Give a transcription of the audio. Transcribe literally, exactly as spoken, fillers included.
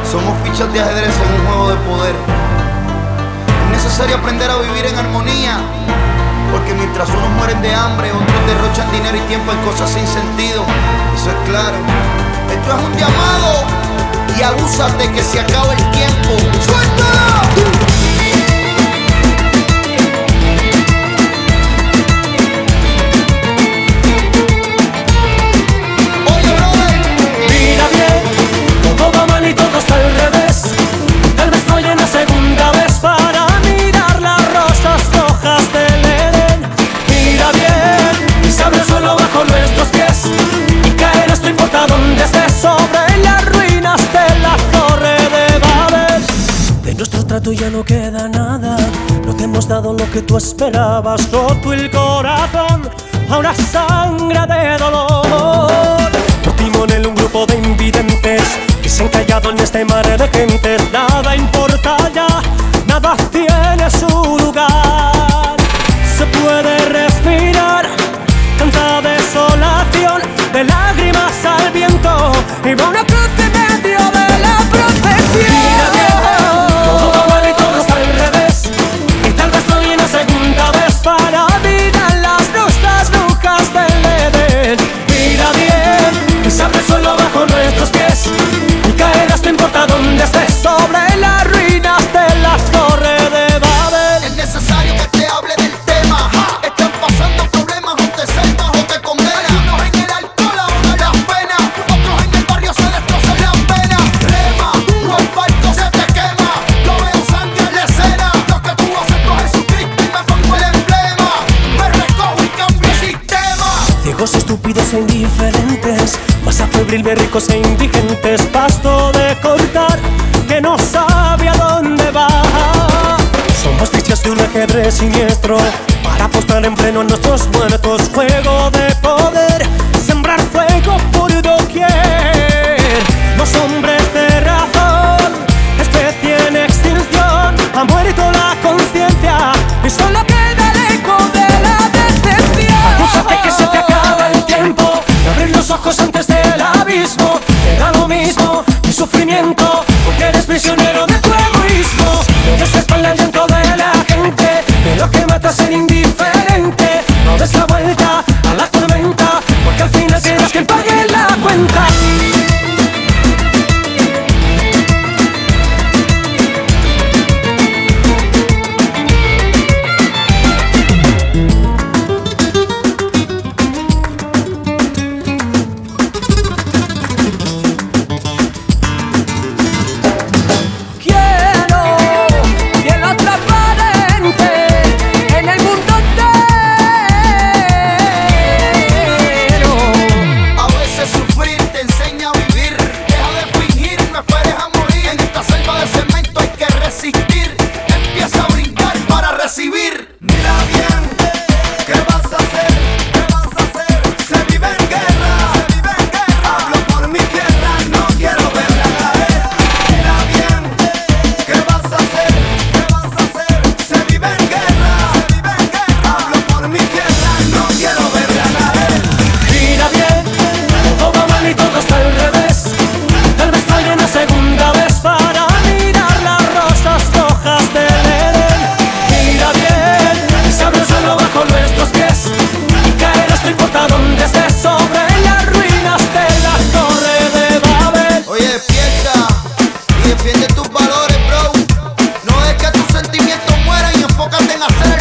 Somos fichas de ajedrez en un juego de poder. Es necesario aprender a vivir en armonía, porque mientras unos mueren de hambre, otros derrochan dinero y tiempo en cosas sin sentido. Eso es claro. Esto es un llamado y abúsate que se acaba el tiempo. ¡Suéltala! Ya no queda nada, no te hemos dado lo que tú esperabas. Roto el corazón a una sangre de dolor. Por timonel un grupo de invidentes que se han callado en este mar de gentes. Nada importa ya, nada tiene su lugar. Se puede respirar tanta desolación, de lágrimas al viento y va una cruz en medio de la procesión. Para mirar las nuestras brujas del Edén. Mira bien, que se abre el suelo bajo nuestros pies y caerás, no importa dónde estés, sobre las ruinas de las torres de Babel. Es necesario que te hable del tema. Ja. Están pasando problemas, o te salvas o te condenas. Unos en el alcohol, ahora las penas. Otros en el barrio se destrozan las venas. Rema, tu asfalto se te quema. Yo veo sangre en la escena. Lo que tú haces con Jesucristo y me pongo el emblema. Me recojo y cambio el sistema. Ciegos, estúpidos e indiferentes, masa febril de ricos e indigentes. Pasto de cortar que no sabe a dónde va. Somos fichas de un ajedrez siniestro para apostar en pleno a nuestros muertos. Juego de poder, sembrar fuego por doquier. Los hombres de razón, especie en extinción. Ha muerto la conciencia y solo queda el eco de la decepción. Acúsate que se te acaba el tiempo de abrir los ojos antes del abismo. Te da lo mismo mi sufrimiento, porque eres prisionero de tu egoísmo. No des espalda al llanto de la gente, que lo que mata es ser indiferente. No des la vuelta a la tormenta, porque al final serás quien pague la cuenta. Mira bien, ¿qué vas a hacer? ¿Qué vas a hacer? Se vive en guerra, se vive en guerra. Hablo por mi tierra, no quiero verla caer. Mira bien, ¿qué vas a hacer? ¿Qué vas a hacer? Se vive en guerra, se vive en guerra. Hablo por mi tierra, no quiero verla caer. Mira bien, todo va mal y todo está al revés. Tal vez falle una segunda vez para mirar las rosas rojas del Edén. Mira bien, se abre el suelo bajo nuestros pies y caerás, no importa dónde estés, sobre las ruinas de la torre de Babel. Oye, despierta y defiende tus valores, bro. No es que tus sentimientos mueran y enfócate en hacer